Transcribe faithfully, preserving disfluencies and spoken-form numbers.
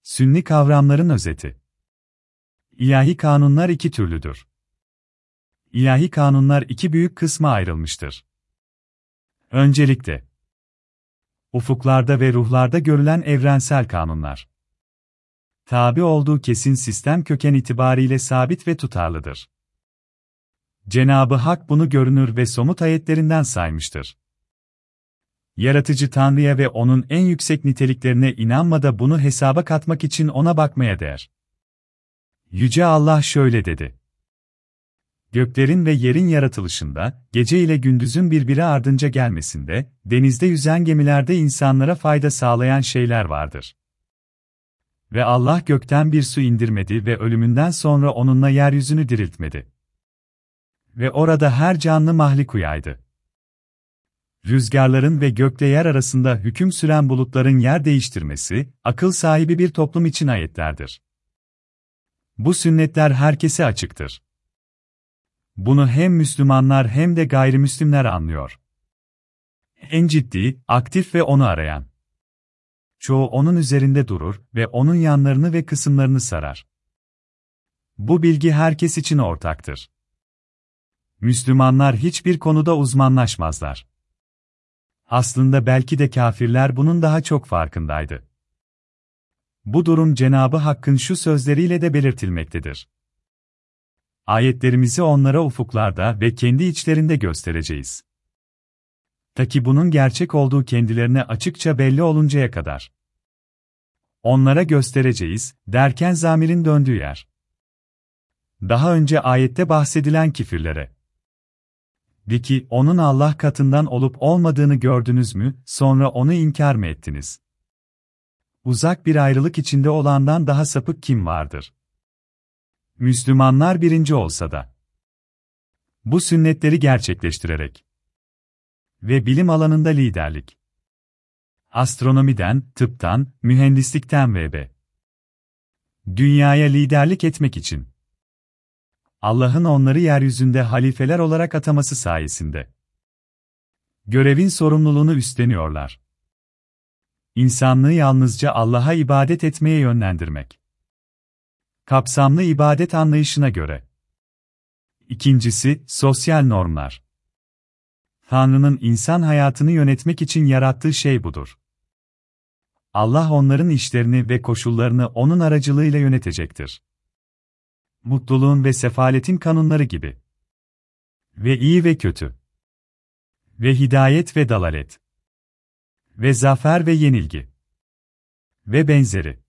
Sünni kavramların özeti. İlahi kanunlar iki türlüdür. İlahi kanunlar iki büyük kısma ayrılmıştır. Öncelikle, ufuklarda ve ruhlarda görülen evrensel kanunlar. Tabi olduğu kesin sistem köken itibariyle sabit ve tutarlıdır. Cenab-ı Hak bunu görünür ve somut ayetlerinden saymıştır. Yaratıcı Tanrı'ya ve O'nun en yüksek niteliklerine inanmada bunu hesaba katmak için O'na bakmaya değer. Yüce Allah şöyle dedi: Göklerin ve yerin yaratılışında, gece ile gündüzün birbiri ardınca gelmesinde, denizde yüzen gemilerde insanlara fayda sağlayan şeyler vardır. Ve Allah gökten bir su indirmedi ve ölümünden sonra onunla yeryüzünü diriltmedi. Ve orada her canlı mahluku yaydı. Rüzgarların ve gökle yer arasında hüküm süren bulutların yer değiştirmesi, akıl sahibi bir toplum için ayetlerdir. Bu sünnetler herkese açıktır. Bunu hem Müslümanlar hem de gayrimüslimler anlıyor. En ciddi, aktif ve onu arayan. Çoğu onun üzerinde durur ve onun yanlarını ve kısımlarını sarar. Bu bilgi herkes için ortaktır. Müslümanlar hiçbir konuda uzmanlaşmazlar. Aslında belki de kafirler bunun daha çok farkındaydı. Bu durum Cenab-ı Hakk'ın şu sözleriyle de belirtilmektedir. Ayetlerimizi onlara ufuklarda ve kendi içlerinde göstereceğiz. Ta ki bunun gerçek olduğu kendilerine açıkça belli oluncaya kadar. Onlara göstereceğiz, derken zamirin döndüğü yer. Daha önce ayette bahsedilen kifirlere. De ki, onun Allah katından olup olmadığını gördünüz mü, sonra onu inkar mı ettiniz? Uzak bir ayrılık içinde olandan daha sapık kim vardır? Müslümanlar birinci olsa da. Bu sünnetleri gerçekleştirerek. Ve bilim alanında liderlik. Astronomiden, tıptan, mühendislikten ve b. Dünyaya liderlik etmek için. Allah'ın onları yeryüzünde halifeler olarak ataması sayesinde. Görevin sorumluluğunu üstleniyorlar. İnsanlığı yalnızca Allah'a ibadet etmeye yönlendirmek. Kapsamlı ibadet anlayışına göre. İkincisi, sosyal normlar. Tanrı'nın insan hayatını yönetmek için yarattığı şey budur. Allah onların işlerini ve koşullarını onun aracılığıyla yönetecektir. Mutluluğun ve sefaletin kanunları gibi. Ve iyi ve kötü. Ve hidayet ve dalalet. Ve zafer ve yenilgi. Ve benzeri.